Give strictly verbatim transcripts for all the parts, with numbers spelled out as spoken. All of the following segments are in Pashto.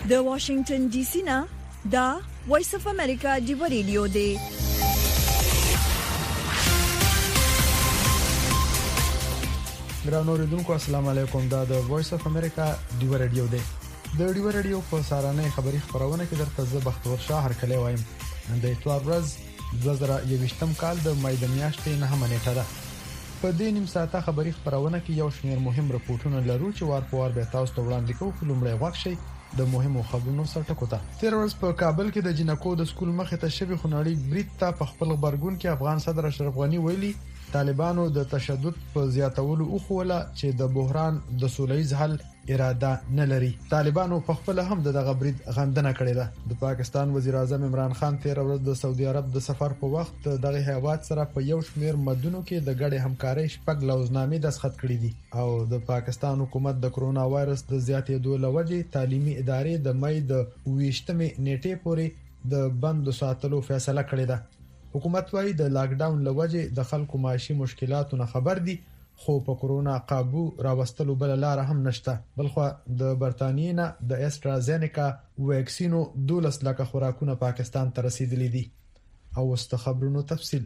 د واشنگټن ډي سي نه دا وایس اف امریکا دی ریډیو دی. ګرانو اوریدونکو السلام علیکم. دا د وایس اف امریکا دی ریډیو دی. د دی ریډیو په سارانه خبری خبرونه کې درته زه بختور شاه هر کله وایم. د اتوار ورځ دوه زره یوویشتم کال د مې د میاشتې نه نیټه ده. په دې نیم ساعته خبری خبرونه کې یو شمېر مهم رپورټونه لرو چې وار په وار به تاسو ته وړاندې کوو. لومړی وخت شي د مهمو خبرونو سره ټکوته. تیر ورځ په کابل کې د جنکو د سکول مخې ته شوی خناړي بریټ ته په خپل خبرګون کې افغان صدر اشرف غنی ویلي طالبانو د تشدد په زیاتولو او خوله چې د بحران د سولهییز حل اراده نه لري. طالبانو په خپل هم دغه بریټ غندنه کړې ده. د پاکستان وزیر اعظم عمران خان تیر ورځ د سعودي عرب د سفر په وخت دغه هیواد سره په یو شمېر مدونو کې د ګډې همکارۍ شپږ لوزنامې دستخط کړې دي او د پاکستان حکومت د کرونا وایرس د زیاتېدو لوجې تعلیمي ادارې د مې د اوویشتمې نیټې پورې د بند ساتلو فیصله کړې ده. حکومت وايي د لاک ډاون لوجې د خلکو معاشي مشکلاتو نه خبر دي خو په کرونا قابو راوستلو بل لار هم نشته. بلخو د برتانیې نه د استرازینیکا ویکسینو دولس لکه خوراکونه پاکستان ته رسیدلي دي. او واست خبرونو تفصیل.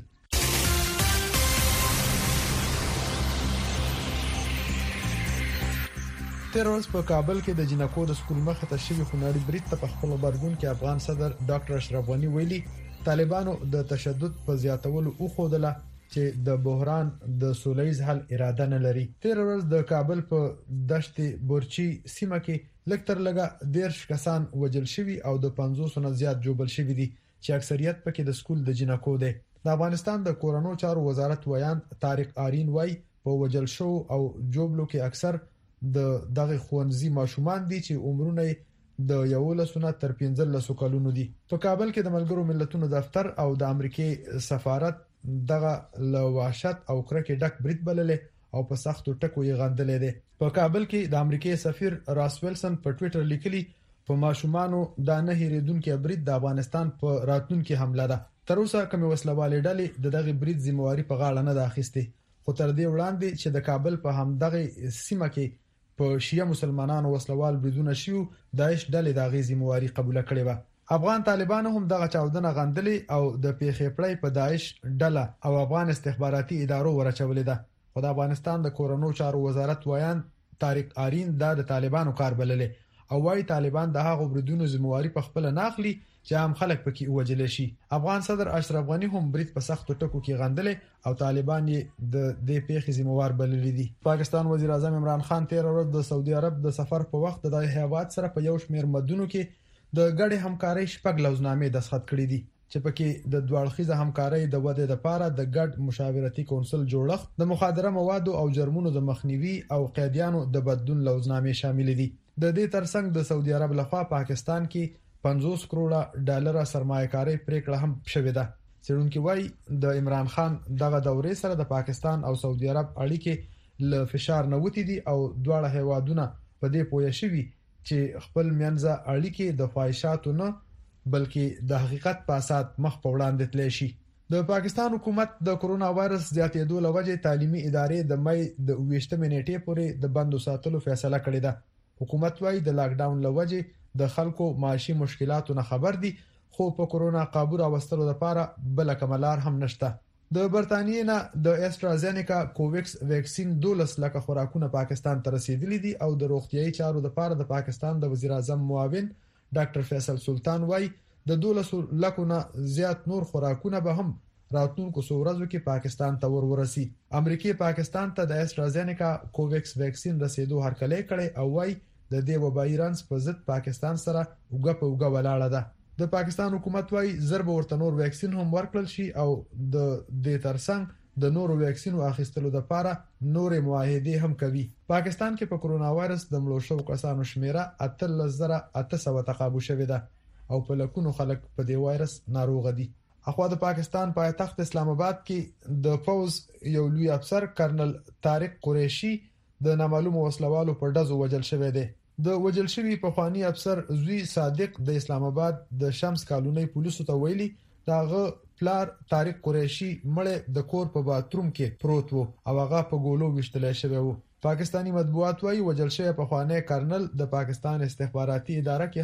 تیر ورځ په کابل کې د جنکو د سکول مخې ته شوی خناړي بریټ ته په خپل خبرګون کې افغان صدر ډاکټر اشرف غنی ویلي طالبانو د تشدد په زیاتولو او خودله چې د بحران د سولهییز حل اراده نه لري. تیر ورځ د کابل په دشت بورچی سیمه کې لکتر لګه دیرش کسان وجل شوی او د پنځوس نه زیات جوبل شوی دي چې اکثریت پکې د سکول د جنکو دي. د افغانستان د کورونو چارو وزارت ویان طارق آرین وای په وجل شو او جوبلو کې اکثر د دغه خوندزي ماشومان دي چې عمرونه د یو لسونه تر پنځلسو کلونو دي. په کابل کې د ملګرو ملتونو دفتر او د امریکای سفارت دغه لواشت او کرکه ډک بریټ بللې او په سختو ټکو یې غندلې ده. په کابل کې د امریکای سفیر راس ویلسن په ټوئیټر لیکلي په ماشومانو د نه هېریدونکو بریټ د افغانستان په راتلونکو حمله ده. تر اوسه کوم وسلوالې ډلې د دغه بریټ ذمہواری په غاړه نه ده اخیستې. خو تر دې وړاندې چې د کابل په همدغه سیمه کې په شیعه مسلمانانو وسلوال بریدونه شیو داعش ډلې د غیزي مواري قبول کړي و. افغان طالبانو هم دغه چاودنه غندلې او د پیښې پړې په داعش ډله او افغان استخباراتي ادارو ورچولې ده. خو د افغانستان د کورونو چارو وزارت ویان طارق آرین د طالبانو کار بللې او وايي طالبان د هغو بریدونو ذمہواری په خپل نه اخلي چې عام خلک پکې وجل شي. افغان صدر اشرف غنی هم بریټ په سختو ټکو کې غندلې او طالبان یې د دې پیښې ذمہوار بللي دي. پاکستان وزیر اعظم عمران خان تیر ورځ د سعودي عرب د سفر په وخت د هیواد سره په یو شمېر مدونو کې د ګډې همکارۍ شپږ لوزنامې دستخط کړې دي چې پکې د دوړخیزه همکارۍ د ودې لپاره د ګډ مشاورتي کونسل جوړښت د مخدره موادو او جرمونو د مخنیوي او قیدیانو د بدلون لوزنامې شامل دي. د دې ترڅنګ د سعودي عرب لخوا پاکستان کې پنځوس کروڑه ډالر سرمایه‌کاري پریکړه هم شوې ده. څېړونکو وايي د عمران خان دغه دورې سره د پاکستان او سعودي عرب اړیکې له فشار نه وتی دي او دواړه هیوادونه په دې پوه شوي چې خپل منځه اړیکې د فاحشاتو نه بلکې د حقیقت په اساس مخ په وړاندې تللی شي. د پاکستان حکومت د کرونا وایرس زیاتېدو لوجې تعلیمي ادارې د مې د اوویشتمې نیټې پورې د بند ساتلو فیصله کړې ده. حکومت وايي د لاک ډاون لوجې د خلکو معاشي مشکلاتو نه خبر دي خو په کرونا قابو راوستلو لپاره بل کملار هم نشته. د برتانیې نه د استرازینیکا کوویکس ویکسین دولس لکه خوراکونه پاکستان ته رسیدلي دي او د روغتيایي چارو لپاره د پاکستان د وزیر اعظم معاون ډاکټر فیصل سلطان وايي د دولس لکه نه زیات نور خوراکونه به هم راتلونکو څو ورځو کې پاکستان ته ورورسي. امریکای پاکستان ته د استرازینیکا کوویکس ویکسین رسیدو هرکلی کړي او وايي د دې وبایي رنځ په ضد پاکستان سره وګه په وګه ولاړه ده. د پاکستان حکومت وايي ضرب ورته نور ویکسین هم ورکړل شي او د دې ترڅنګ د نورو ویکسینو اخیستلو لپاره نورې معاهدې هم کوي. پاکستان کې په کرونا وایرس د مړو شوو کسانو شمیره اتلس زره اته سوه تقابو شوې ده او په لکونو خلک په دې وایرس ناروغ دي. اخوا د پاکستان پایتخت اسلام آباد کې د فوز یو لوی افسر کرنل طارق قریشي د نامعلوم وسلوالو په ډزو وجل شوی دی. د وجل شوی په خواني افسر زوی صادق د اسلام آباد د شمس کالونی پولیسو ته ویلي داغه پلار طارق قریشي مړ د کور په باتروم کې پروت وو او هغه په ګولو وشتل شوی وو. پاکستانی مطبوعات وايي وجل شوی په خواني کرنل د پاکستان استخباراتي اداره کې هم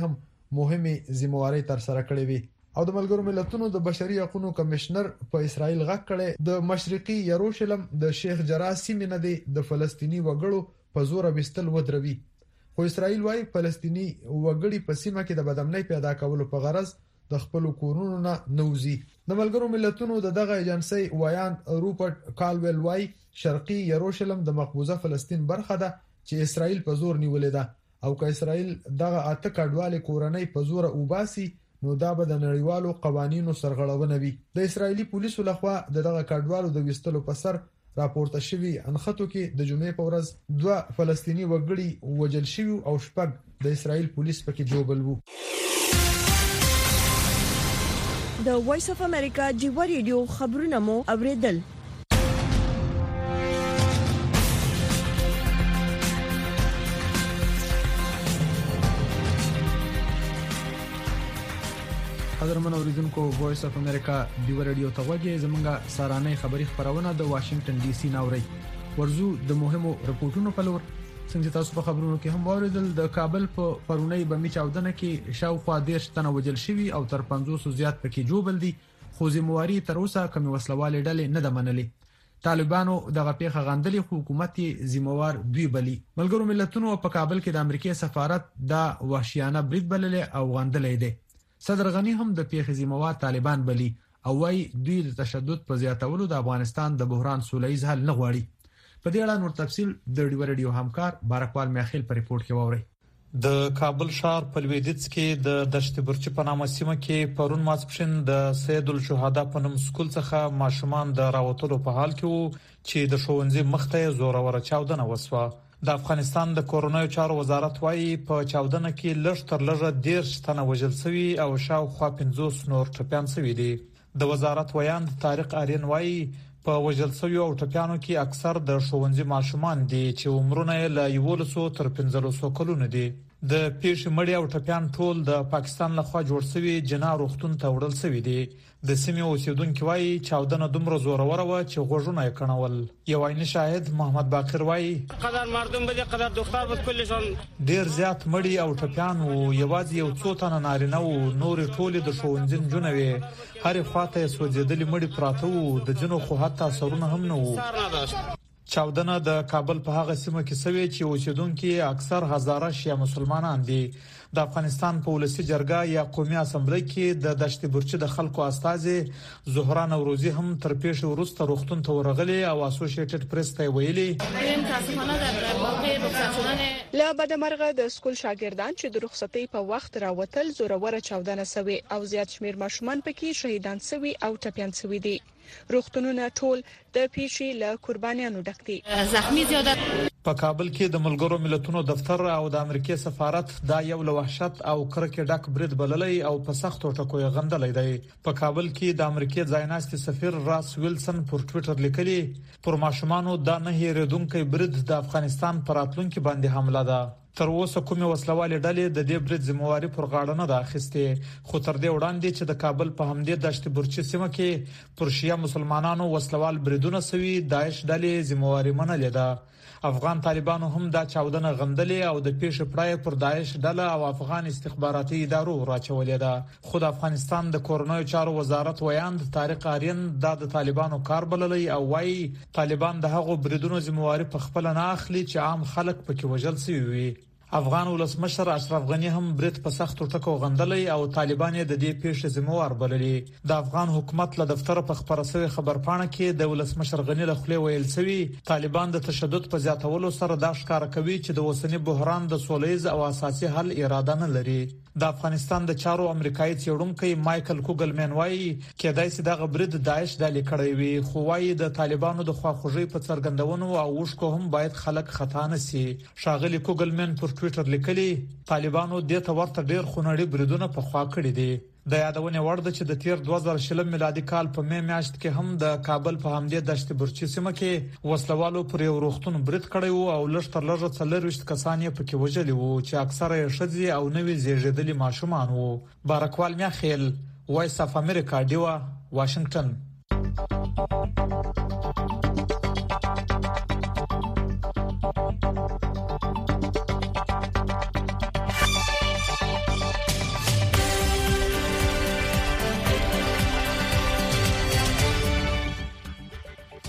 مهمه ذمہواری تر سره کړې وي. او د ملګرو ملتونو د بشري حقوقو کمشنر په اسرائیل غږ کړي د مشرقي یروشلم د شیخ جراح سیمه نه د فلسطینی وګړو په زور بستل ودروي. خو اسرائیل وايي فلسطینی وګړي په سیمه کې د بدامنۍ پیدا کولو په غرض د خپل کورونو نه نوځي. د ملګرو ملتونو د دغه ایجنسی وایان روپرټ کالویل وايي شرقي یروشلم د مقبوضه فلسطین برخه ده چې اسرائیل په زور نیولې ده او که اسرائیل دغه اته کډوالې کورنۍ په زور وباسي نو دا به د نړیوالو قوانینو سرغړونه وي. د اسرایلی پولیسو لخوا دغه کډوالو د وستلو په سر راپورته شوی انخته کې د جمعې په ورځ دوه فلسطینی وګړي وژل شوی او شپږ د اسرایل پولیس پکې جوړبل وو. د وایس اف امریکا جیو ریډیو خبرونه مو اوریدل. قدرمن اوریدونکو وایس اف امریکا دیو رادیو ته وګورئ. زمونږه سارانه خبری خبرونه د واشنگټن ډي سي ناوړي ورزو د مهمو رپورټونو په لور. څنګه تاسو په خبرونو کې هم واوریدل د کابل په پرونی بمی چاودنه کې شاوخوا دیش تنه وجل شوی او تر پنځوس زیات پکې جوړبل دي. خو زمواري تر اوسه کوم وسلواله ډلې نه د منلې. طالبانو دغه پیښه غندلې حکومت زموار دوی بلی. ملګرو ملتونو په کابل کې د امریکای سفارت د وحشیانه برید بللې او غندلې ده. صدر غنی هم د پیښې ذمہوار طالبان بلی او وايي دوی د تشدد په زیاتولو د افغانستان د بحران سولهییز حل نه غواړي. په دې اړه نور تفصیل د ډیو رادیو همکار بارکوال میخیل په ریپورت کې ووري. د کابل ښار په لویدیځ کې د دشت برچ په نامه سیمه کې پرون ماسپښین د سید الشهدا په نوم سکول څخه ماشومان د راوتلو په حال کې وو چې د ښوونځي مخته زوروره چاودنه وسوه. د افغانستان د کورونایي چارو وزارت وايي په چاودنه کې لږ تر لږه دیرش تنه وژل شوي او شاوخوا پنځوس نور ټپيان شوي دي. د وزارت ویان طارق آرین وايي په وژل شوي او ټپيانو کې اکثر د ښوونځي ماشومان دي چې عمرونه یې له یولسو تر پنځلسو کلونو دي. د پیښې مړی او ټپيان ټول د پاکستان لخوا جوړ شوی جنا روغتون ته وړل شوی دي. د سیمې اوسیدونکو وايي چاودنه دومره زوروره و چې غوږونه یې کڼول. یو عیني شاهد محمد باقر وايي قدر مردم به قدر دختر بود کلشان ډیر زیات مړی او ټپيان وو. یوازې یو څو تنه نارینه وو، نور ټول د ښوونځي جنونه وي. هر خواته سوځېدلې مړی پراته وو، د جنو خو حتی سرونه هم نه وو. چاودنه د کابل په هغه سیمه کې سوي چې اوسیدونکو اکثر هزاره شیعه مسلمانان دي. د افغانستان په ولسی جرګه یا قومي اسمبلی کې د دشت برچ د خلکو استازي زهرا نوروزی هم تر پیښې وروسته روغتون ته ورغلي او اسوسییټډ پریس ته ویلي لا بدمرغه د سکول شاګردان چې د رخصتۍ په وخت راوتل زوروره چاودنه سوي او زیات شمیر ماشومان پکې شهیدان سوي او ټپيان سوي دي. روغتونونه ټول د پیښې له قربانیانو ډک دي. زخمی زیادت په کابل کې د ملګرو ملتونو دفتر او د امریکای سفارت دا یو له وحشت او کرکې ډک برید بللی او په سختو ټکو یې غندلې دی. په کابل کې د امریکای ځایناستي سفیر راس ویلسن پر ټوئیټر لیکلي پر ماشومانو دا نه هېریدونکو برید د افغانستان پر راتلونکو باندې حمله ده. تر اوسه کومه وسلواله ډلې د دې برید ذمہواری پر غاړه نه ده اخیسته. خو تر دې وړاندې چې د کابل په همدې دشت برچ سیمه کې پر شیعه مسلمانانو وسلوال بریدونه سوي داعش ډلې ذمہواری منلې ده. افغان طالبانو هم دا چاودنه غندلې او د پیښې پړای پر داعش ډله او افغان استخباراتي ادارو راچولې ده. خو د افغانستان د کورونایي چارو وزارت ویان طارق آرین دا د طالبانو کار بللی او وايي طالبان د هغو بریدونو ذمہواری په خپل نه اخلي چې عام خلک پکې وژل شوي وي. افغان ولسمشر اشرف غنی هم برید په سختو ټکو غندلې او طالبان یې د دې پیښې ذمہوار بللي. د افغان حکومت له دفتر په خبره شوی خبرپاڼه کې د ولسمشر غنی له خولې ویل شوی طالبان د تشدد په زیاتولو سره دا ښکار کوي چې د اوسنی بحران د سولهییز او اساسي حل اراده نه لري. د افغانستان د چارو امریکایي څېړونکو مایکل کوګلمن وايي کېدای شي دا غبرید داعش ډلې کړې وي، خو وايي د طالبانو د خواخوږي په څرګندونو او وشکو هم باید خلک خطا نه سي. شاغلي کوګلمن پر ټوئیټر لیکلي طالبانو د ته ورته ډېر خونړي بریدونه په خوا کړی دي. د یادونه وړ ده چې د تیر دوه زره شلم میلادي کال په می میاشت کې هم د کابل په همدې دشت برچ سیمه کې وسلوالو پر یو روغتون برید کړی وو او لږ تر لږه څلور کسان یې پکې وژلي وو چې اکثره یې ښځې او نوي زیږیدلي ماشومان وو. بارکوال میخیل، وایس اف امریکا، ډیوا، واشنگټن.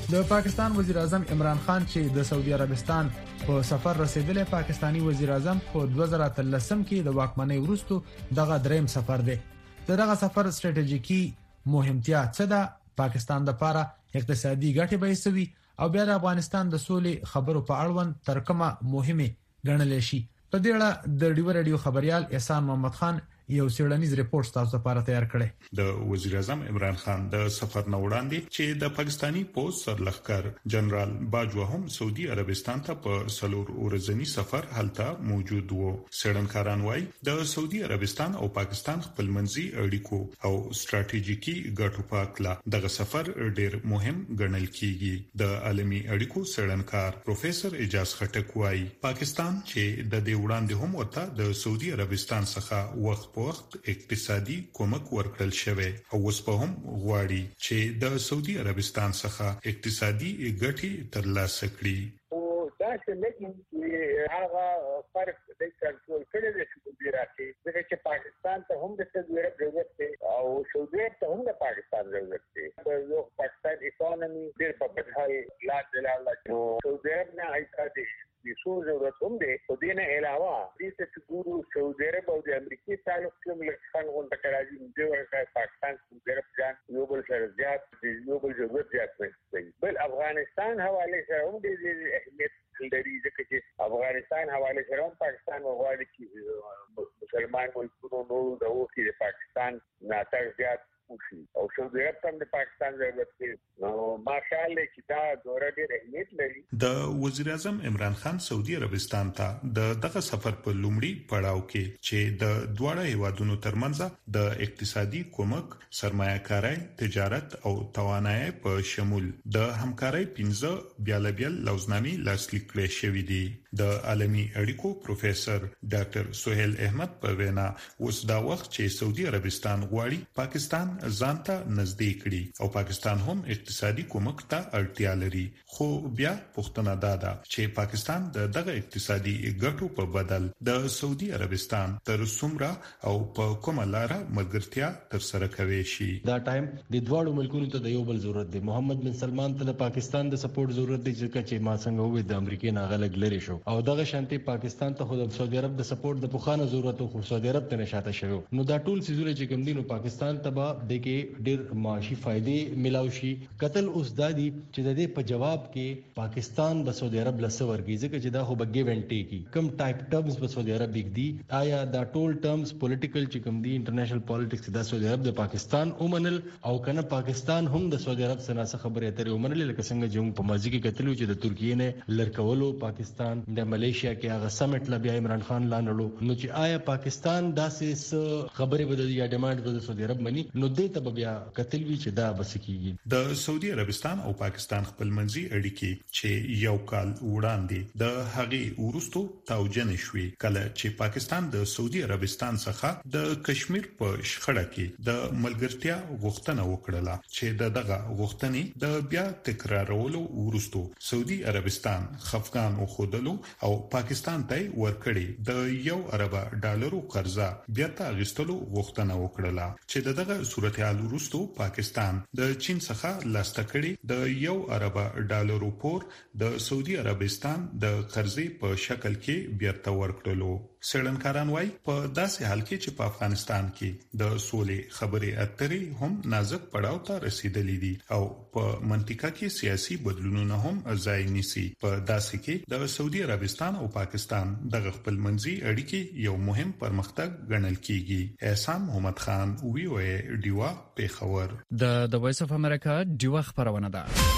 د پاکستان وزیر اعظم عمران خان چې د سعودي عربستان په سفر رسیدلی پاکستانی وزیر اعظم په دوه زره اتلسم کې د واکمنۍ وروسته دغه دریم سفر دی. دغه سفر ستراتیژیکي مهمتیا څه ده؟ پاکستان د لپاره اقتصادي ګټې به سوي او بیا د افغانستان د سولې خبرو په اړوند تر کومه مهمه ګڼل شي. په دې اړه د ډیو رادیو خبريال احسان محمد خان یو سیړنیز ریپورت تاسو لپاره تیار کړی. د وزیر اعظم عمران خان د سفر نه وړاندې چې د پاکستانی پوز سرلښکر جنرال باجوا هم سعودي عربستان ته په سلور ورځنی سفر هلته موجود وو. سړنکاران وای د سعودي عربستان او پاکستان خپلمنځي اړیکو او ستراتیژیکي ګټو په اړه دغه سفر ډیر مهم ګڼل کیږي. د عالمي اړیکو سړنکار پروفیسور اجاز خټک وای پاکستان چې د دې وړاندې هم ورته د سعودي عربستان څخه وخت وخت اقتصادي کومک ورکړل شوی او اوس په هم غواړي چې د سعودي عربستان څخه اقتصادي ګټې ترلاسه کړي. او دا چې لکه هغه فرق د کنټرول کړي د سعودي راځي چې پاکستان ته هم د سعودي عرب ضرورت دی او سعودي عرب ته هم د پاکستان ضرورت دی. د پاکستان اکانومي ډېر په بدحال لا دلاله سعودي عرب نه ایستادي د څو ضرورت هم دی. په دې نه علاوه دې چې ګورو سعودي عرب او د امریکای تعلق کوم لکه غونډه کراځي د ورکه پاکستان سعودي عرب جان یو بل سره زیات یو بل ضرورت زیات دی. بل افغانستان حواله سره هم د اهمیت لري ځکه چې افغانستان حواله سره هم پاکستان وغواړي چې مسلمان ملکونو نو د اوسې د پاکستان ناتر زیات او سعودي عرب هم د پاکستان ضرورت دی. نو ماشاءالله چې دا دوره ډېر اهمیت لري. د وزیر اعظم عمران خان سعودي عربستان ته د دغه سفر په لومړي پړاو کې چې د دواړه هیوادونو ترمنځ د اقتصادي کومک، سرمایه‌کاري، تجارت او توانایي په شمول د همکارۍ پنځه بیل بیل لوزنامې لاسلیک کړې شوې دي. د عالمي اړیکو پروفیسور ډاکټر سہیل احمد په وینا اوس دا وخت چې سعودي عربستان غواړي پاکستان ځانته نږدې کړي او پاکستان هم اقتصادي کومک ته اړتیا لري. خو بیا پوښتنه دا ده چې پاکستان د دغه اقتصادي ګټو په بدل د سعودي عربستان تر څومره او په کومه لار ملګرتیا تر سره کوي شي. دا ټایم د دواړو ملکونو ته د یو بل ضرورت دی. محمد بن سلمان ته د پاکستان د سپورټ ضرورت دی ځکه چې ما څنګه وې د امریکای نه غلګ لري شو او دغه شانتي پاکستان ته خو د سعودي عرب د سپورټ د پوخانه ضرورت خو سعودي عرب ته نشاته شوی. نو دا ټول سيزونه چې کوم دي نو پاکستان ته به د کې ډېر معاشي فائدې ملاوي شي. قتل اوس دادي چې د دې په جواب کې پاکستان د سعودي عرب لسه ورګي ځکه چې دا خو بګي ونټي کی کم ټایپ ټرمز په سعودي عرب کې دي. آیا دا ټول ټرمز پولیټیکل چې کوم دي انټرنیشنل پالیټکس د سعودي عرب د پاکستان اومنل او کنه پاکستان هم د سعودي عرب سره څه خبرې اترې اومنل لکه څنګه چې په ماضي کې کتلو چې د ترکیې نه لړکولو پاکستان د ملیشیا کې هغه سمټ لا بیا عمران خان لاندړو. نو چې آیا پاکستان داسې خبرې بدل یا ډیماند د سعودي عرب مني نو دې ته بیا قتل وی چې دا بس کیږي. د سعودي عربستان او پاکستان خپلمنځي اړیکې چې یو کال وړاندې د هغې ورستو توجه شوې کله چې پاکستان د سعودي عربستان څخه د کشمیر په شخړه کې د ملګرتیا غوښتنه وکړه چې د دغه غوښتنې د بیا تکرارولو ورستو سعودي عربستان خفقان او خودلو او پاکستان ته ورکړي د یو ارب ډالرو قرضه بیا ته غستلو غوښتنه وکړه چې دغه صورتحال ورستو پاکستان د چین څخه لاستکړي د یو ارب ډالرو پور د سعودي عربستان د قرضې په شکل کې بیرته ورکړلو. سړنکاران وای په داسې حال کې چې په افغانستان کې د سولې خبرې اترې هم نازک پړاو ته رسیدلې دي او په منطقه کې سیاسي بدلونونه هم ځای نیسي. په داسې کې د سعودي عربستان او پاکستان د خپلمنځي اړیکې یو مهم پرمختګ ګڼل کیږي. احسان محمد خان وی او ای ډیوا پیښور. د د وایس اف امریکا ډیوا خبرونه ده.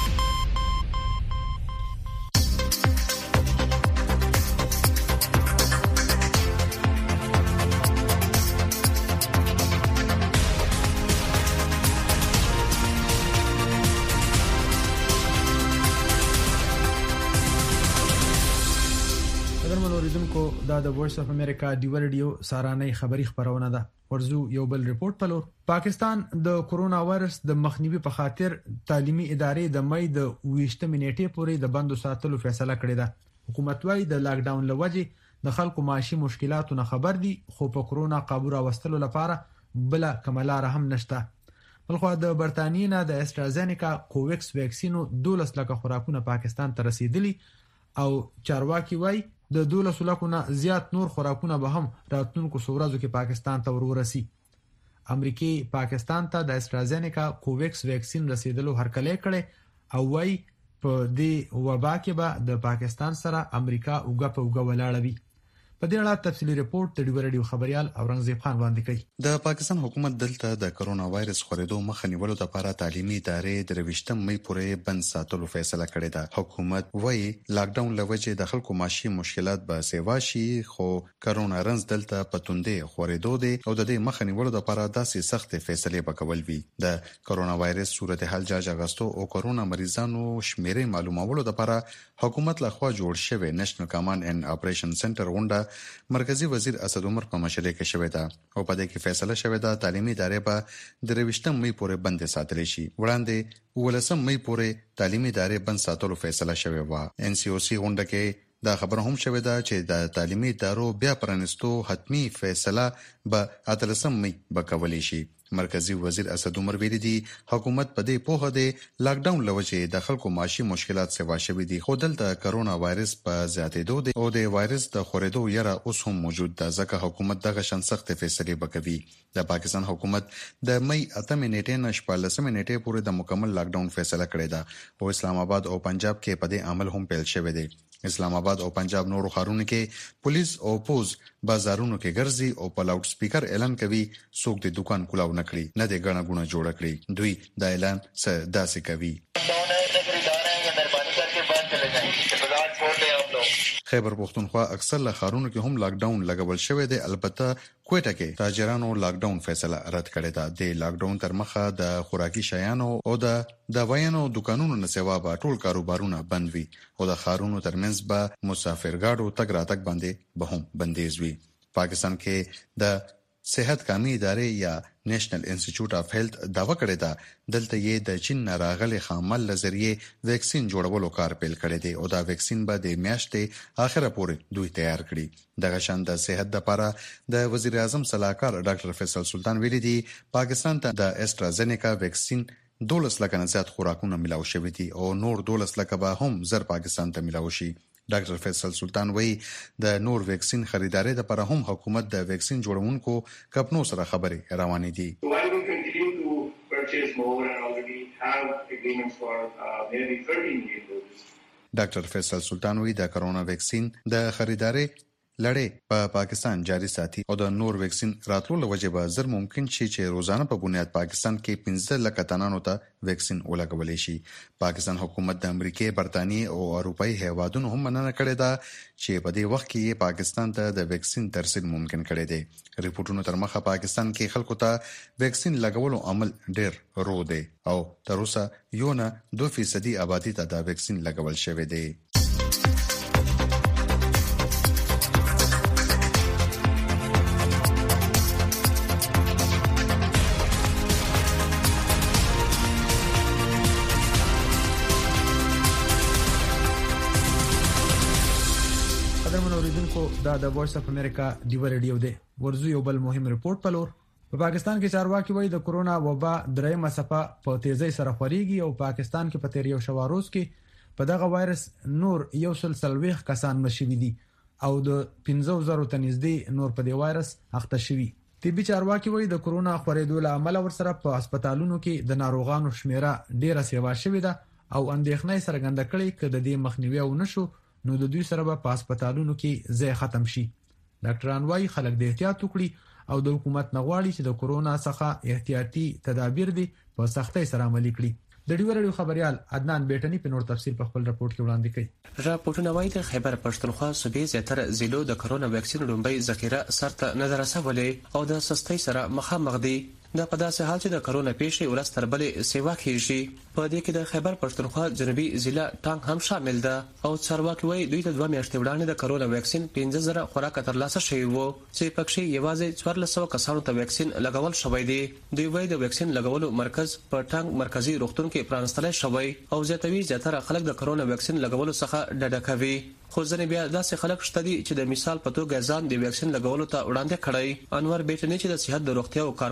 دا د وایس اف امریکا ډیو رادیو سارانه خبری خبرونه ده. ورزو یو بل ریپورت پلور پاکستان د کورونا وایرس د مخنیوي په خاطر تعلیمي ادارې د مې د ویشتمې نیټې پورې د بندو ساتلو فیصله کړې ده. حکومت وايي د لاک ډاون لوجه د خلکو معاشي مشکلاتو نه خبر دي خو په کورونا قابو راوستلو لپاره بل کملار هم نشته. بلخو د برتانیې نه د استرازینیکا کوویکس ویکسینو دولس لکه خوراکونه پاکستان ته رسیدلی او چارواکي وای د دولس لکه نه زیات نور خوراکونه به هم راتلونکو ورځو کې پاکستان ته ورورسي. امریکای پاکستان ته د استرازینیکا کوویکس ویکسین رسیدلو هرکلی کړي او وای په دې وبا کې به د پاکستان سره امریکا اوګه په اوګه ولاړه وي. په دې اړه تفصیلی ریپورت د ډیو رادیو خبريال اورنګزیب خان وړاندې کوي. د پاکستان حکومت دلته د کرونا وایرس خورېدو مخه نیولو لپاره تعلیمي ادارې د رویشتم مې پورې بند ساتلو فیصله کړې ده. حکومت وایي لاک ډاون لوجه د خلکو معاشي مشکلات به سیوا شي، خو کرونا رنز دلته پتوندې خورېدو دي او د دې مخه نیولو لپاره داسې سخت فیصله وکول وی. د کرونا وایرس صورتحال جاج اگستو او کرونا مریضانو شمیرې معلومولو لپاره حکومت لخوا جوړ شوی نېشنل کمانډ اینڈ اپریشن سنټر غونډه مرکزی وزیر اسد عمر په مشرۍ کې شوې ده او په دې کې فیصله شوې ده تعلیمي ادارې به د رویشتم مې پورې بند ساتل شي. وړاندې ولسم مې پورې تعلیمي ادارې بند ساتلو فیصله شوې و. ان سی او سی غونډه کې دا خبره هم شوې ده چې د تعلیمي ادارو بیا پرانستو حتمی فیصله به اتلسم مې بکولې شي. مرکزی وزیر اسد عمر ویلي دي حکومت په دې پوهه دی لاک ډاون لوجه د خلکو معاشي مشکلات سوا شوي دي، خو دلته کرونا وایرس په زیاتېدو دی او د وایرس د خورېدو یره اوس هم موجود ده، ځکه حکومت دغه شان سخت فیصلې وکوي. د پاکستان حکومت د مې اتمې نیټې نه شپاړلسمې نیټې پورې د مکمل لاک ډاون فیصله کړې ده او اسلام آباد او پنجاب کې په دې عمل هم پیل شوی دی. اسلام آباد او پنجاب نورو ښارونو کې پولیس او پوز بازارونو کې ګرځي او په لاوډ سپیکر اعلان کوي څوک د دکان کولاو نه کړي، نه د غاڼه غونه جوړ کړي. دوی دا اعلان څه داسې کوي. خیبر پختونخوا اکثر له ښارونو کې هم لاک ډاون لګول شوی دی، البته کوټه کې تاجرانو لاک ډاون فیصله رد کړې ده. د لاک ډاون تر مخه د خوراکي شیانو او د دوايانو دکانونو نه سوا به ټول کاروبارونه بند وي او د ښارونو ترمنځ به مسافرګاډو تګ راتګ باندې به هم بندیز وي. پاکستان کې د صحت کامي ادارې یا نېشنل انسټیټیوټ اف هیلث داوا کړې ده دلته یې د چین راغلي خامل لزریه ویکسین جوړولو کار پیل کړی دی او دا ویکسین به د میاشتې اخره پورې دوی تیار کړي. دغه شان د صحت لپاره د وزیر اعظم صلاحکار ډاکټر فیصل سلطان ویلي دی پاکستان ته د استرازینیکا ویکسین دولس لکه نه زیات خوراکونه ملاو شوي دي او نور دولس لکه به هم زر پاکستان ته ملاو شي. ډاکټر فیصل سلطان وایي د نور ویکسین خریداري لپاره هم حکومت د ویکسین جوړونکو کمپنیو سره خبرې روانې دي. ډاکټر فیصل سلطان وایي د کرونا ویکسین د خریداري لړۍ په پاکستان جاری ساتي او د نور ویکسین راتلو لوجه به زر ممکن شي چې روزانه په بنیاد پاکستان کې پنځه لک تنانو ته ویکسین ولګول شي. پاکستان حکومت د امریکای، برتانیې او اروپאי هیوادونو هم مننه کړې ده چې په دې وخت کې پاکستان ته د ویکسین ترسید ممکن کړي دي. ریپورتونو تر مخه پاکستان کې خلکو ته ویکسین لګولو عمل ډېر رو دی او تر اوسه یو نه دوه فیصدي آبادی ته دا ویکسین لګول شوی دی. دا د وایس اف امریکا ډیو رادیو دی. ورزو یو بل مهم ریپورت په لور. په پاکستان کې چارواکي وایي د کرونا وبا درېمه څپه په تیزی سره خوريږي او پاکستان کې په تیر یو شواروز کې په دغه وایرس نور یو سل سلويخ کسان مشوي دي او د پنځه زره تنځدي نور په دې وایرس اخته شوي. طبي چارواکي وایي د کرونا خورېدو له عمل ورسره په هسپتالونو کې د ناروغانو شمیره ډیره سیوا شوې ده او اندېښنې سرګند کړي چې د دې مخنیوي او نشو نو د دوی سره په هسپتالونو کې ځای ختم شي. ډاکټران وايي خلک د احتیاط وکړي او د حکومت نغواړي چې د کرونا څخه احتیاطي تدابیر دي په سختۍ سره عملي کړي. د ډیو رادیو خبريال عدنان بیٹنی په نور تفصیل په خپل رپورت کې وړاندې کړي. راپورټونه وايي د خیبر پښتونخوا صوبې زیاتره ضلعو د کرونا ویکسین لومړی ذخیره سرته نه رسولې او د سستۍ سره مخامخ دي. دا په داسې حال چې د کرونا پیښې ورځ تر بلې سیوا کیږي. په دې کې د خیبر پښتونخوا جنوبي ضلع ټانګ هم شامل ده او چارواکي وایي دوی ته دوه میاشتې وړاندې د کرونا ویکسین پنځه زره خوراک ترلاسه شوی وو چې پکې یوازې څوارلس سوه کسانو ته ویکسین لګول شوی دی. دوی وایي د ویکسین لګولو مرکز په ټانګ مرکزی روغتون کې پرانستل شوی او زیاتوي زیاتره خلک د کرونا ویکسین لګولو څخه ډډه کوي. خو ځنې بیا داسې خلک شته دي چې د مثال په توګه ځان د ویکسین لګولو ته وړاندې کړی. انور بیٹنی چې د صحت د روغتیا او کارکوند دی وایي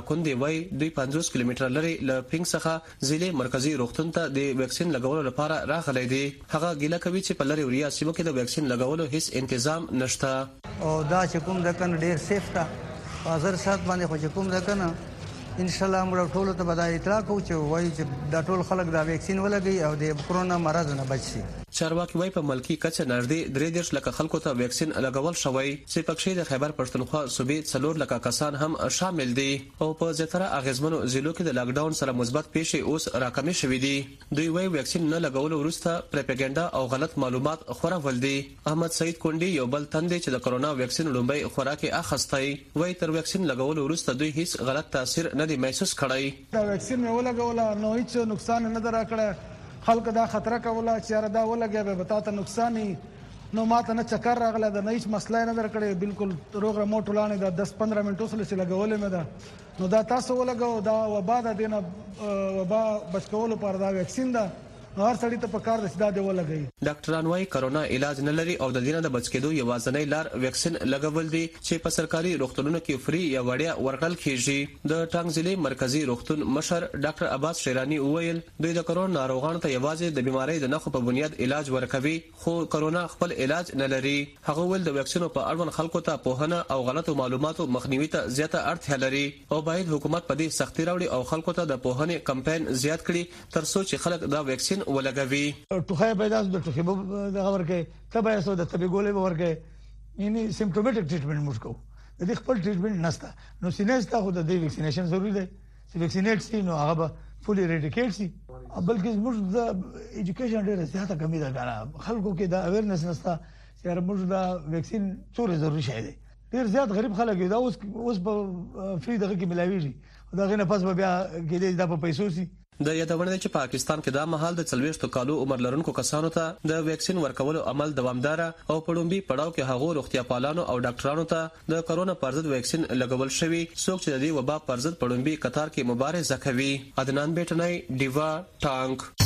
وای دوی پنځوس کیلومتره لري له پینګ څخه ضلع مرکزی روغتون ته د ویکسین لګولو لپاره راغلي دي. هغه ګیله کوي چې په لری وریا سیمو کې د ویکسین لګولو هیڅ تنظیم نشته او دا چې کوم د کن ډیر سیف تا حاضر سات باندې خو چې کوم د کن ان شاء الله موږ ټول ته بدای اطلاع کوو چې وایي چې دا ټول خلک دا ویکسین ولګي او د کرونا مرض نه بچ شي. چارواکي وايي په ملکی کچه نږدې درې دېرش لکه خلکو ته ویکسین لګول شوی چې پکې د خیبر پښتونخوا صوبې څلور لکه کسان هم شامل دي او په زیاتره اغیزمنو ضلعو کې د لاک ډاون سره مثبت پیښې اوس راکمې شوې دي. دوی وايي ویکسین نه لګول وروسته پروپاګاندا او غلط معلومات خورول دي. احمد سعید کونډي یو بل تن دی چې د کرونا ویکسین لومبۍ خوراکي اخستای وایي تر ویکسین لګول وروسته دوی هیڅ غلط تاثیر نه دی محسوس کړی. دا ویکسین مې ولګول نو هیڅ نقصان نه درکړ. خلک دا خطر کوله چې دا ولګي به بتا ته نقصان نو ماته نه چکر راغله د نه هیڅ مسله نه درکړې بالکل روغ رمو ټولانه د دس پندرہ منټو سره چې لګولې مې ده نو دا تاسو ولګو دا وبا د دینه وبا بچکولو پر دا ویکسین ده هر سړی ته پکار د سدا دی ولګي. ډاکټران وايي کرونا علاج نه لري او د دینه د بچ کېدو یوازنۍ لار ویکسین لګول دي چې په سرکاري روغتونونو کې فری یا وړیا ورکړل کیږي. د ټانګ ضلع مرکزی روغتون مشر ډاکټر عباس شیرانی وویل دوی د کرونا ناروغانو ته یوازې د بیماری د نښو په بنیاد علاج ورکوي خو کرونا خپل علاج نه لري. هغه ول د ویکسینو په اړوند خلکو ته پوهنه او غلطو معلوماتو مخنیوي ته زیاته اړتیا لري او باید حکومت په دې سختي راوړي او خلکو ته د پوهنې کمپاین زیات کړي تر څو چې خلک دا ویکسین ولګوي. ټوخه پیدا د ټوخه د خبر کې تبه اسو د تبه ګولې ورکه یعنی سیمپټومټک ټریټمنټ موږ کوو. د دې خپل ټریټمنټ نشته نو سینېستا خو د دې ویکسینیشن ضروری دی چې ویکسینیټ شي نو هغه فولي ریډیکیټ شي. بلکې موږ د ایجوکیشن ډیره زیاته کمی ده کنه خلکو کې دا اویرنس نشته چې موږ دا ویکسین څوره ضروری شي دی. ډیر زیات غریب خلک دا اوس اوس په فری دغه کې ملاويږي دا غنه پس بیا کې دې دا په پیسو سي. د یادونه چې پاکستان کې دا مهال د څلويشت کالو عمر لرونکو کسانو ته د ویکسین ورکولو عمل دوامدار او پړومبي پړاو کې هغه روغتیا پالانو او ډاکټرانو ته د کرونا پر ضد ویکسین لګول شوی څوک چې د دې وبا پر ضد پړومبي قطار کې مبارزه کوي. عدنان بیٹنای دیوا ټانک.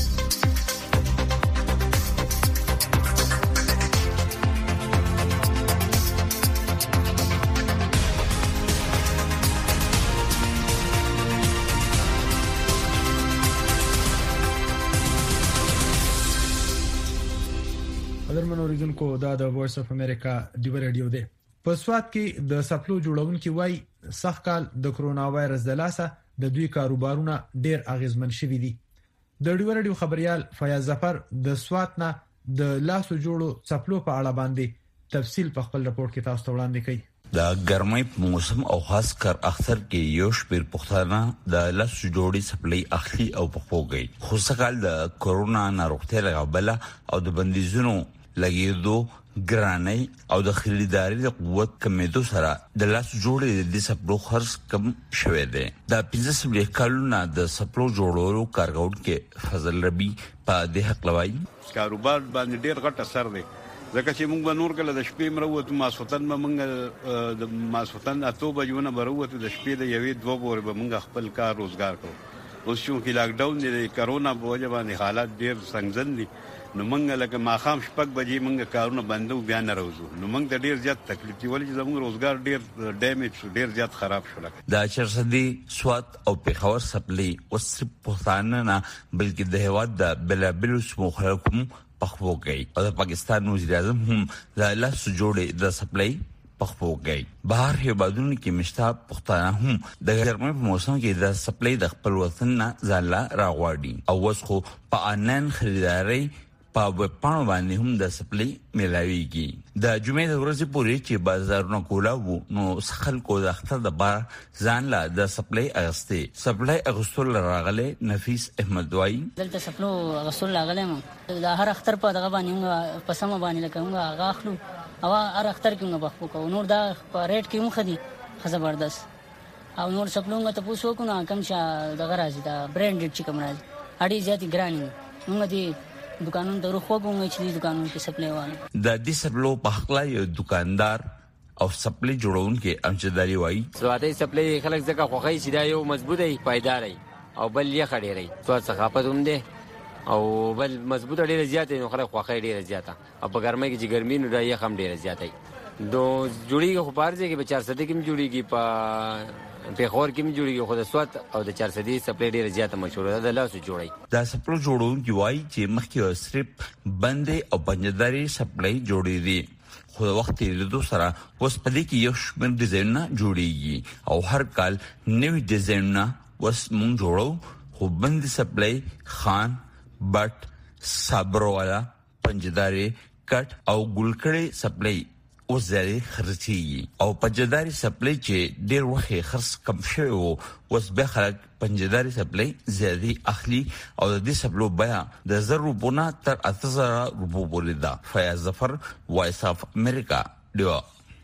درمن اوریدونکو دا د وایس اف امریکا دیو رادیو دی. په سواد کې د سپلو جوړونکو وای سخت کال د کرونا وایرس د لاسه د دوی کاروبارونه ډیر اغیزمن شوي دي. د دیو رادیو خبريال فیاض ظفر د سواد نه د لاسو جوړو سپلو په اړه باندې تفصیل په خپل راپور کې تاسو ته وړاندې کړي. د ګرمۍ په موسم او خاص کر اختر کې یو شپیر پښتانه د لاسو جوړي سپلي اخلي او پخوږي. خو سکهال د کرونا ناروغتیا لغبله او د بندیزونو لګیدو ګرانۍ او د خریداري د قوت کمیدو سره د لاس جوړې د سپلو خرڅ کم شوه دی. د پنځه سپلې کلونه د سپلو جوړولو کارګون فضل ربی په دې حق لوي کاروبار باندې ډیر غټ اثر دی ځکه چې موږ به نور کله د شپې مروت ماسوتن به موږ د ماسوتن اته بجونه مروت د شپې د یوې دوه پورې به موږ خپل کار روزګار کوو. اوس چې لاک ډاون دی کرونا په وجه باندې حالات ډیر څنګه دي نو موږ لکه ماخام شپږ بجې موږ کارونه بندو بیا نه راوځو نو موږ ته ډیر زیات تکلیف دی ولې زموږ روزګار ډیر ډیمیج شو ډیر زیات خراب شو. د چرسدي سواد او پیښور سپلي اوس پښتانه نه بلکې د هواد د بلابل سمو خلکو پخوږي او د پاکستان وزیر اعظم هم د لاس جوړې د سپلي پخوږي. بهر هیوادونو کې مشتاق پښتانه هم د ګرمۍ په موسم کې د سپلي د خپل وطن نه ځاله راغواړي او اوس خو په انلاین خریداري په ویب پاڼو باندې هم د سپلي ملاويږي. د جمعې د ورځې پورې چې بازارونه کولاو نو خلکو د اختر د بار ځان لا د سپلي اغستې سپلي اغستل راغله نفیس احمد وای دلته سپلو اغستل راغله مو د هر اختر په دغه باندې په سم باندې لکه هغه اخلو او هر اختر کې موږ بخو کو نور دا په ریټ کې مخ دي زبردست او نور سپلو ته پوسو کو نه کم شا دغه راځي دا برانډډ چې کوم راځي اړي زیاتې ګراني موږ دي دکانونو ته روخو کوم چې دکانونو کې سپلای وانه د دې سپلو په حق لا یو دکاندار او سپلای جوړونکي امجداري وای سواتي سپلای خلک ځکه خوخی چې دا یو مضبوطه پایداري او بل یې خړېری سوات ثقافت هم ده او بل مضبوطه ډیره زیاته نو خلک خوخی ډیره زیاته او په ګرمۍ کې چې ګرمي نو دا یې هم ډیره زیاته دو جوړیږي خو بارځي کې په چار سده کې جوړیږي په په خور کې مې جوړیږي خو د سوات او د چار سدي سپلای ډیره زیاته مشهور ده د لاسو جوړي دا سپلو جوړونکي وایي چې مخکې صرف بندې او پنجداري سپلای جوړې دي خو د وخت تیریدو سره اوس په دې کې یو شمېر ډیزاینونه جوړیږي او هر کال نوي ډیزاینونه اوس مونږ جوړو خو بندې سپلای خان بټ صبروالا پنجداري کټ او ګلکړې سپلای او زری خرچي او پنجداري سپلای چې ډیر وخت خرڅ کم شوی وو اوس به خلک پنجداري سپلای زیاتي اخلي او د دې سپلو بیا د زر روپونه تر اته زره روپو پورې ده. فیاض ظفر، وایس اف امریکا، دیوا.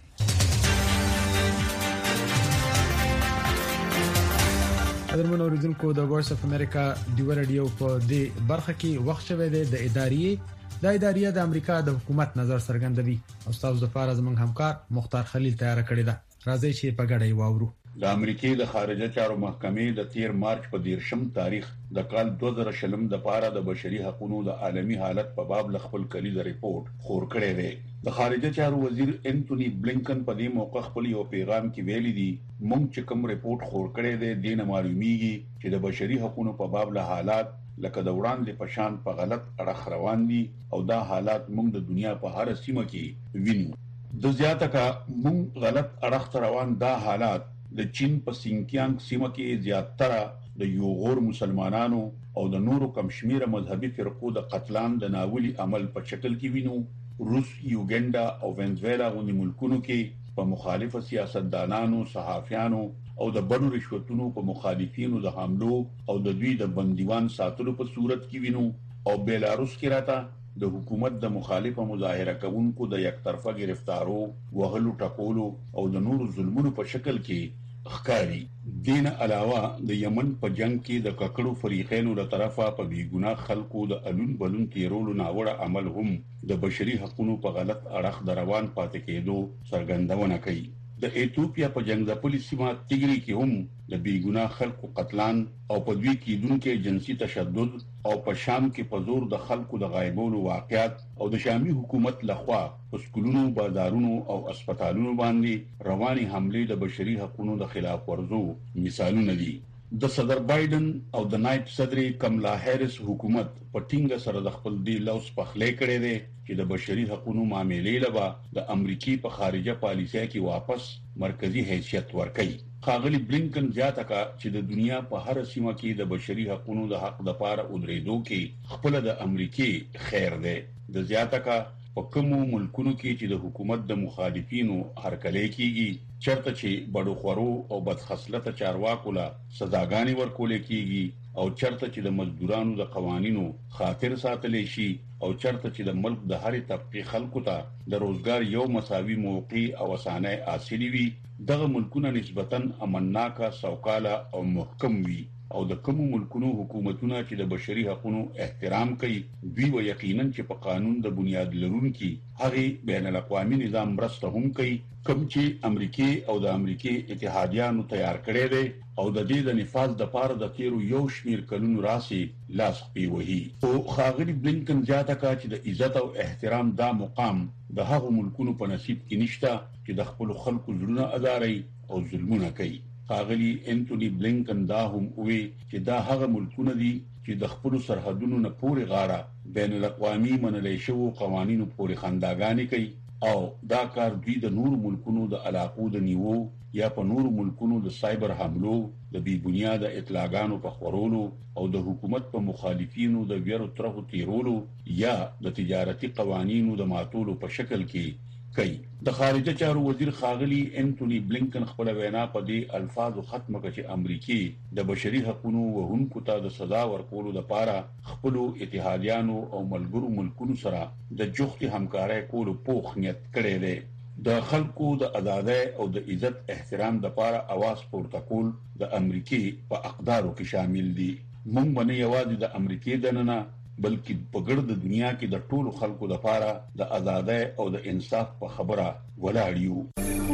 ادرمن اوریدونکو د وایس اف امریکا دیوا رادیو په دې برخه کې وخت شوه د ادارې د ادارې د امریکا د حکومت نظر څرګندوي او تاسو د فارز منګ همکار مختار خلیل تیار کړی دا. راځي چې په ګډه یې واورو. د امریکای د خارجه چارو محکمې د تیر مارچ په دیرشم تاریخ د کال دوه زره شلم د پاره د بشري حقوقو د عالمي حالت په باب خپل کلیز ریپورت خور کړی دی. د خارجه چارو وزیر انټونی بلینکن په دې موقع خپل یو پیغام کې ویلي دی موږ چې کوم ریپورت خور کړی دی د معلومیږي چې د بشري حقوقو په باب له حالات لکه د وړاندې په شان په غلط اړخ روان دي او دا حالات موږ د دنیا په هر سیمه کې وینو. د زیاته کا موږ غلط اړخ روان دا حالات د چین په سینکیانګ سیمه کې زیاتره د یوغور مسلمانانو او د نورو کمشمیره مذهبي فرقو د قتلان د ناولي عمل په شکل کې وینو. روس، یوګنډا او وینزویلا غوندي ملکونو کې په مخالفه سیاستدانانو، صحافیانو او د بڼو رشوتونو په مخالفینو د حملو او د دوی د بندیوان ساتلو په صورت کې وینو. او بیلاروس کې راته د حکومت د مخالفه مظاهره کوونکو د یک طرفه گرفتارو، وهلو، ټکولو او د نورو ظلمونو په شکل کې ښکاری. دین علاوه د یمن په جنگ کې د ککړو فریقینو له طرفه په بیګناه خلکو د الون بلون تیرولو ناوړه عمل هم د بشري حقوقو په غلط اړخ د روان پاتې کېدو څرګندونه کوي. د ایتوپیا په جنگځپلې سیمه تیګری کې هم د بیګناه خلکو قتلان او په دوی کې دونکو جنسي تشدد او په شام کې په زور د خلکو د غایبولو واقعیت او د شامي حکومت لخوا په سکولونو، بازارونو او هسپتالونو باندې رواني حمله د بشري حقوقو د خلاف ورزو مثالونه دي. د صدر بایدن او د نایب صدر کملا هریس حکومت په ټینګه سره د خپل دی لوس په خلې کړي دي چې د بشري حقوقو معاملې لپاره د امریکای په خارجه پالیسۍ کې واپس مرکزی حیثیت ورکړي. خاغلی بلینکن زیاته کا چې د دنیا په هر سیمه کې د بشري حقوقو د حق د پاره ودرېدو کې خپل د امریکای خیر دی. د زیاته کا په کومو ملکونو کې چې د حکومت د مخالفینو هرکلې کیږي چرته چې بډو خورو او بدخصلته چارواکو له سزاګانی ورکول کیږي او چرته چې د مزدورانو د قوانینو خاطر ساتلې شي او چرته چې د ملک د هرې طبقه خلکو ته د روزګار یو مساوي موقع او اسانه حاصلې وي. دغه ملکونه نسبتاً امنناکه، سوکاله او محکم وي او د کوم ملکونو حکومتونه چې د بشري حقوقو احترام کوي دوی و یقینا چې په قانون د بنیاد لرونکي هغه بین الاقوامي نظام مرسته هم کوي کوم چې امریکای او د امریکای اتحادیانو تیار کړی دی او د دې د نفاذ د پاره د تیرو یو شمیر کلونو راسي لاس پیوهي. او خاغلی بلینکن زیاته کا چې د عزت او احترام دا مقام د هغو ملکونو په نصیب کې نشته چې د خپل خلکو زړونه اداري او ظلمونه کوي. خاغلی انټونی بلینکن دا هم وی چې دا هغه ملکونه دي چې د خپل سرحدونو نه پورې غاړه بین الاقوامي منلې شوو قوانینو پورې خنداګانې کوي او دا کار دوی د نور ملکونو د علاقو د نیوو یا په نور ملکونو د سایبر حملو، د بی بنیاده اطلاعاتو په خورولو او د حکومت په مخالفینو د ویرو طرحو تیرولو یا د تجارتي قوانینو د ماتولو په شکل کې کوي. د خارجه چارو وزیر خاغلی انټونی بلینکن خپل وینا په دې الفاظو ختمه کړه چې امریکای د بشري حقوقو وهونکو ته د سزا ورکولو لپاره خپل اتحادیانو او ملګرو ملکونو سره د جوختي همکارۍ کولو پوخ نیت کړی دی. د خلکو د آزادۍ او د عزت احترام لپاره اواز پورته کول د امریکای په اقدارو کې شامل دي. موږ باندې یوازې د امریکای دننه بلکې په ګرد دنیا کې د ټولو خلکو لپاره د آزادۍ او د انصاف په خبره ولاړ یو.